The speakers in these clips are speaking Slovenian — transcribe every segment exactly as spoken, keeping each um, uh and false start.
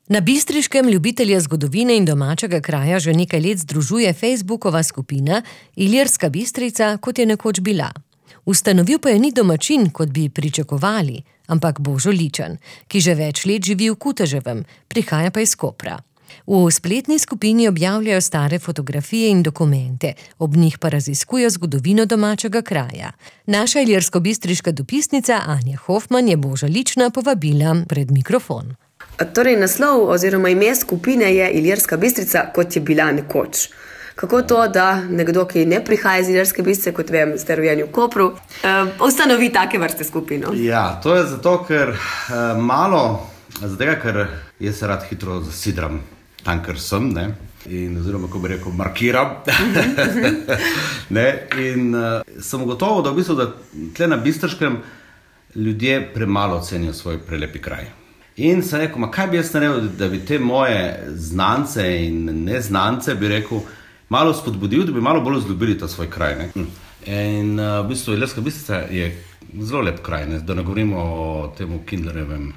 Na Bistriškem ljubitelje zgodovine in domačega kraja že nekaj let združuje Facebookova skupina Ilirska Bistrica, kot je nekoč bila. Ustanovil pa je ni domačin, kot bi pričakovali, ampak Božo Ličan, ki že več let živi v Kuteževem, prihaja pa iz Kopra. V spletni skupini objavljajo stare fotografije in dokumente, ob njih pa raziskujejo zgodovino domačega kraja. Naša ilirsko-bistriška dopisnica Anja Hofman je Boža Lična povabila pred mikrofon. Torej, naslov oziroma ime skupine je Ilirska Bistrica, kot je bila nekoč. Kako to, da nekdo, ki ne prihaja iz Ilirske Bistrice, kot vem, ste rojeni v Kopru, uh, ustanovi take vrste skupino? Ja, to je zato, ker uh, malo, zato ker jaz se rad hitro zasidram tam, ker sem, ne, in oziroma, ko bi rekel, markiram. ne, in uh, sem gotovo, da v bistvu, da tle na Bistriškem ljudje premalo ocenijo svoj prelepi kraj. In sem rekel, ma kaj bi jaz naredil, da bi te moje znance in neznance, bi rekel, malo spodbudil, da bi malo bolj vzljubili ta svoj kraj. Ne? In uh, v bistvu Ilirska Bistrica je zelo lep kraj, ne? Da ne govorimo o temu Kindlerjevem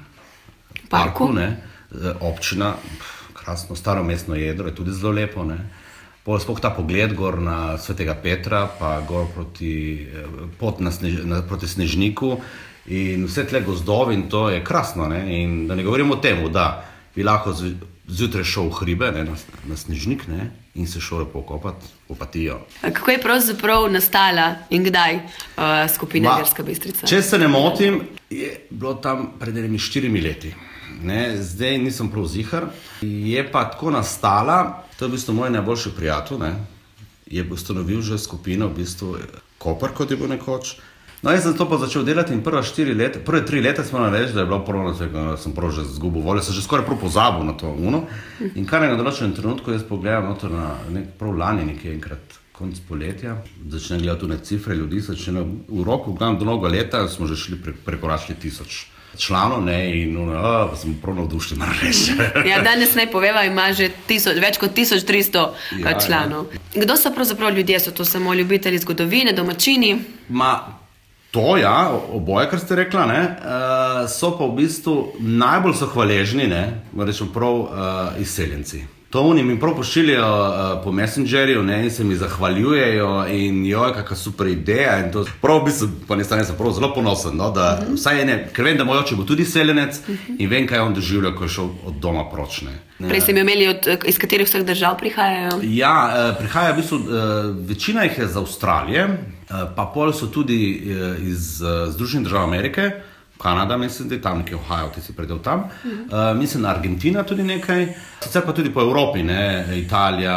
parku, ne? Občina, krasno staro mestno jedro, je tudi zelo lepo. Ne? Sploh ta pogled gor na Svetega Petra, pa gor proti, pot na snež, na, proti Snežniku, in vse tle gozdovi in to je krasno, ne? In da ne govorimo o tem, da bi lahko zjutraj šel v hribe, ne? Na, na Snežnik, ne? In se šel pokopati v Opatijo. Kako je pravzaprav nastala in kdaj uh, skupina Ilirska Bistrica? Če se ne motim, je bilo tam pred enimi štirimi leti. Ne? Zdaj nisem prav zihar. Je pa tako nastala, to je v bistvu moj najboljši prijatelj, ne? Je ustanovil že skupino v bistvu Koper, kot je bil nekoč. No, jaz sem to pa začel delati in prva štiri leta, prve tri leta smo nareči, da je bilo prvo, da sem prav že zgubil voljo, sem že skoraj prav pozabil na to uno. In kar je na določenem trenutku, jaz pogledam noter na nek prav lani nekaj enkrat konc poletja, začnem gledati tune cifre ljudi, začnem v roku, gledam do mnogo leta, smo že šli pre, prekoračili tisoč članov, ne, in ono, a, pa sem prav navdušen, mar reči. Ja, danes naj poveva, ima že tisoč, več kot tisoč tristo ja, članov. Ja. Kdo so pravzaprav ljudje? So to samo ljubitelji zgodovine, domačini? Ma, To, ja, oboje, kar ste rekla, ne, uh, so pa v bistvu najbolj so hvaležni, ne, rečem prav, uh, izseljenci. To oni mi prav pošiljajo uh, po Messengerju, ne, in se mi zahvaljujejo in joj, kakva super ideja in to. Prav v bistvu, pa ne stane, sem prav zelo ponosen, no, da uh-huh. vsaj ene, ker vem, da moj oče bo tudi izseljenec uh-huh. in vem, kaj on doživlja, ko je šel od doma proč, ne. Prej ste mi imeli, od, iz katerih vseh držav prihajajo? Ja, uh, prihaja v bistvu, uh, večina jih je z Avstralije, pa pol so tudi iz Združenih držav Amerike, Kanada, mislim, da je tam nekaj Ohio, ti si predel tam. Uh-huh. Uh, mislim, Argentina tudi nekaj, sicer pa tudi po Evropi, ne, Italija,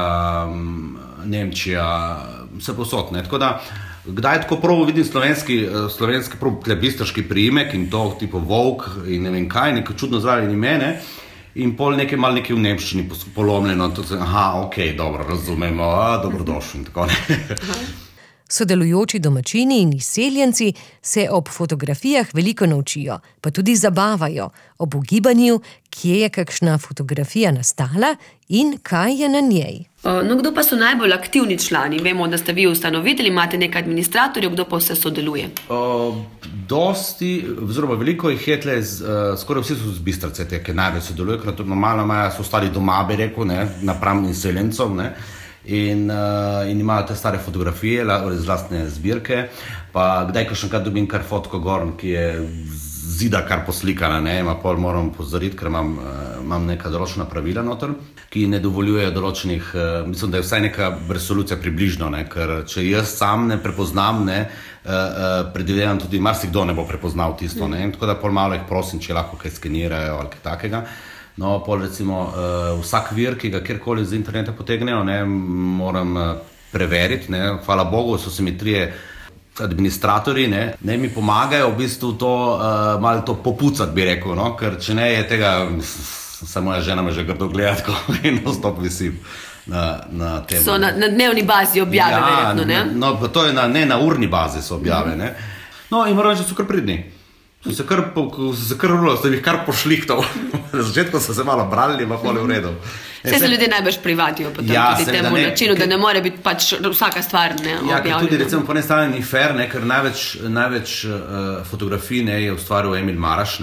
Nemčija, vse posod, ne, tako da, kdaj tako prav vidim slovenski, slovenski prav bistriški priimek in to, tipo Volk in ne vem kaj, neko čudno zraven imene, in pol nekaj mal nekaj v nemščini polomljeno, in to se, aha, okej, okay, dobro, razumemo, a, dobrodošli, in tako ne. Sodelujoči domačini in izseljenci se ob fotografijah veliko naučijo, pa tudi zabavajo ob ugibanju, kje je kakšna fotografija nastala in kaj je na njej. No, kdo pa so najbolj aktivni člani? Vemo, da ste vi ustanovitelji, imate nekaj administratorjev, kdo pa vse sodeluje? O, dosti, oziroma veliko jih je tle, z, uh, skoraj vsi so z Bistrice, te, ki najbolj sodelujejo, ker normalno imajo, so ostali doma, bi rekel, ne, napram izseljencov, ne. In, uh, in imajo te stare fotografije iz lastne zbirke, pa kdaj kakšenkrat dobim kar fotko gor, ki je zida kar poslikana, ne, ima pol moram pozoriti, ker imam, uh, imam neka določena pravila noter, ki ne dovoljujejo določenih, uh, mislim, da je vsaj neka resolucija približno, ne, ker če jaz sam ne prepoznam, ne, uh, uh, predvidevam tudi marsikdo ne bo prepoznal tisto, ne, in tako da pol malo jih prosim, če lahko kaj skenirajo ali kaj takega. No, pol recimo, uh, vsak vir, ki ga kjerkoli z interneta potegnejo, ne, moram uh, preveriti, ne, hvala Bogu, so se mi trije administratorji, ne, ne mi pomagajo v bistvu to, uh, malo to popucati, bi rekel, no, ker če ne je tega, se moja žena me že grdo gledati, ko in ostop visim na, na tem. So na, na dnevni bazi objave, ja, verjetno, ne? No, to je na, ne na urni bazi so objave, mm. ne. No, in moram reči, so kar pridni. So se kar, se kar vrlo, so jih kar pošlihtov. Na začetku so se malo brali, pa pol je v redu. Vse se ljudje najbolj privatijo potem ja, tudi temu ne, načinu, da ne more biti pač vsaka stvar ne, ja, objavljena. Ja, tudi recimo po eni strani ni fair, ne, ker največ, največ uh, fotografij ne, je ustvaril Emil Maraš, ne,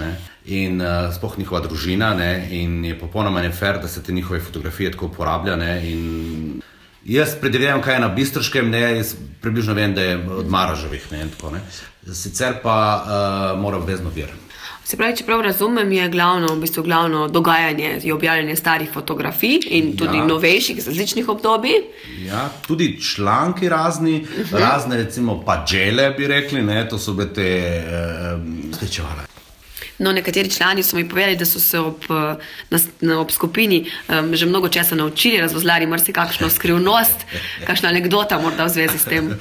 in uh, sploh njihova družina, ne, in je popolnoma nefer, da se te njihove fotografije tako uporablja, ne, in jaz predvidevam, kaj je na Bistriškem, ne, jaz približno vem, da je od Maraževih, ne, in tako, ne. Sicer pa uh, mora obvezno vir. Se pravi, čeprav razumem, je glavno, v bistvu glavno dogajanje, je objavljanje starih fotografij in tudi ja. novejših iz različnih obdobij. Ja, tudi članki razni, uh-huh. razne recimo pađele bi rekli, ne, to so bile te uh, stečevale. No, nekateri člani so mi povedali, da so se ob, na, na, ob skupini um, že mnogo časa naučili, razvozlali marsikakšno skrivnost, kakšna anekdota morda v zvezi s tem.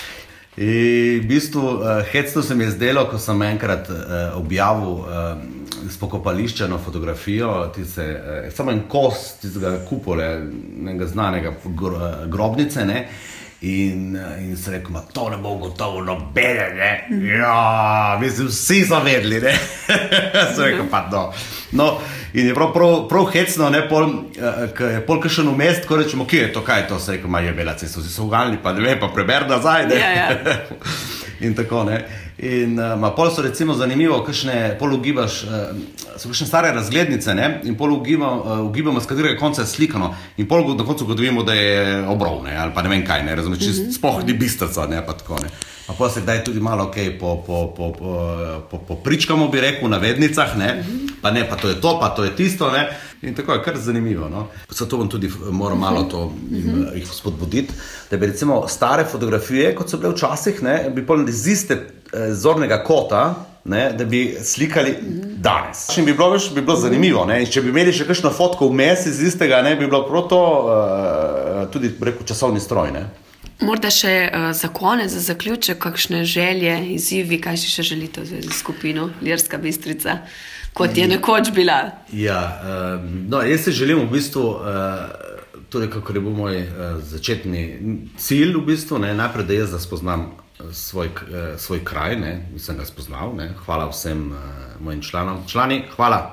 In v bistvu uh, hecno se mi je zdelo, ko sem enkrat uh, objavil uh, s pokopališča na fotografijo, tiste, uh, samo en kos tistega kupole, nekega znanega gro, uh, grobnice, ne, in, uh, in se rekel, ma to ne bo gotovo nobene, ne, ja, mislim, vsi so vedeli, ne, se rekel, pa no. No, in je prav, prav, prav hecno, ne, pol, uh, ko je pol kakšen vmes, ko rečemo, kje je to, kaj je to, se rekel, ma je bela cesta, vsi so uganili, pa ne ve, pa preber nazaj, ne, ja, ja. in tako, ne. In uh, ma pol so recimo zanimivo, kakšne, pol ugibaš, uh, so kakšne stare razglednice, ne, in pol ugibamo, uh, ugibamo z katerega konca je slikano, in pol na koncu gotovimo, da je obrov, ne, ali pa ne vem kaj, ne, razumeš, čist mm-hmm. spoh ni Bistrica, ne, pa tako, ne. Pa pol se kdaj tudi malo, okej, okay, po, po, po, po, po, po pričkamo, bi rekel, na vednicah, ne, mm-hmm. pa ne, pa to je to, pa to je tisto, ne, in tako je kar zanimivo, no. Zato bom tudi moral malo to mm-hmm. jih spodbuditi, da bi recimo stare fotografije, kot so bile včasih, ne, bi pol iz iste eh, zornega kota, ne, da bi slikali mm-hmm. danes. In bi bilo, veš, bi bilo zanimivo, ne, in če bi imeli še kakšno fotko vmes iz istega, ne, bi bilo prav to uh, tudi, rekel, časovni stroj, ne. Morda še uh, za konec, za zaključek, kakšne želje, izzivi, kaj si še želite v zvezi s skupino Ilirska Bistrica, kot je nekoč bila? Ja, uh, no, jaz se želim v bistvu, uh, tudi kako je bil moj uh, začetni cilj v bistvu, ne, najprej, da jaz da spoznam svoj, uh, svoj kraj, ne, sem ga spoznal, ne, hvala vsem uh, mojim članom. Člani, hvala.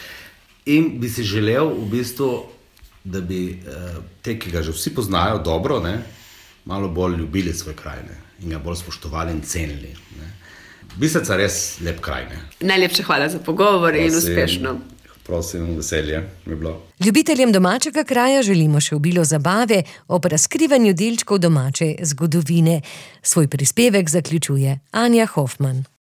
In bi si želel v bistvu, da bi uh, te, ki ga že vsi poznajo dobro, ne, malo bolj ljubili svoj kraj, ne, in ga bolj spoštovali in cenili. Ne. Bistrica je res lep kraj. Ne. Najlepša hvala za pogovor prosim, in uspešno. Prosim, veselje mi je bilo. Ljubiteljem domačega kraja želimo še obilo zabave ob razkrivanju delčkov domače zgodovine. Svoj prispevek zaključuje Anja Hofman.